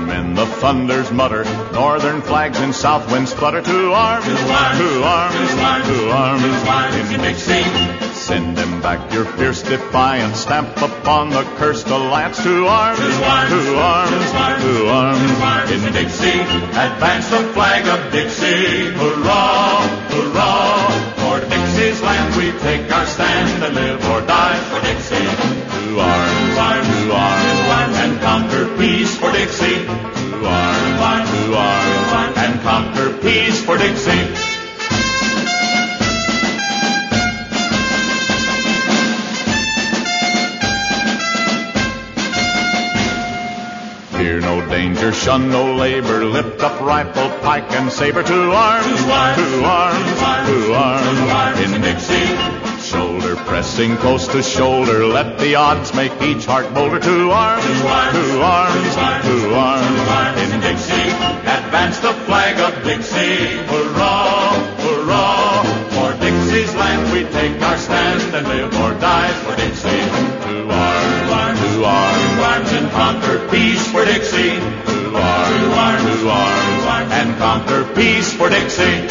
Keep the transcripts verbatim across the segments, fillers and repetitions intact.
Firemen, the thunders mutter, northern flags and south winds flutter. To arms, to arms, to arms, to arms, to arms, to arms in Dixie. Send them back your fierce defiance, stamp upon the cursed alliance. To arms, to arms, to arms, to arms in Dixie. Advance the flag of Dixie. Hurrah, hurrah, for Dixie's land we take our stand and live or die for Dixie. To arms, to arms, and conquer peace for Dixie. To arms, to arms, and conquer peace for Dixie. Fear no danger, shun no labor, lift up rifle, pike, and saber. To arms, to arms, to arms, to arms in Dixie. Shoulder pressing close to shoulder, let the odds make each heart bolder. To arms, to arms, to arms in Dixie. Advance the flag of Dixie. Hurrah, hurrah, for Dixie's land we take our stand and live or die for Dixie. To arms, to arms, and conquer peace for Dixie. To arms, to arms, and conquer peace for Dixie.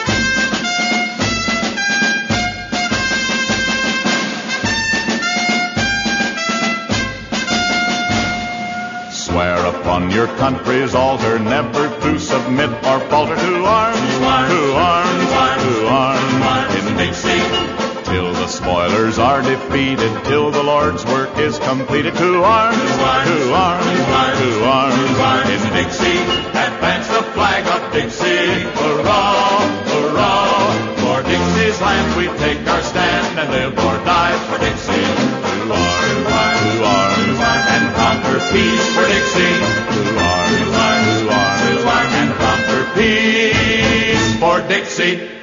Swear upon your country's altar never to submit or falter. To arms, to arms, to arms in Dixie. Till the spoilers are defeated, till the Lord's work is completed. To arms, to arms, to arms in Dixie. Advance the flag of Dixie. Hurrah, hurrah, for Dixie's land we take our stand and live or die for Dixie. To arms, to arms, and conquer peace for Dixie. To arms, to arms, and conquer peace for Dixie.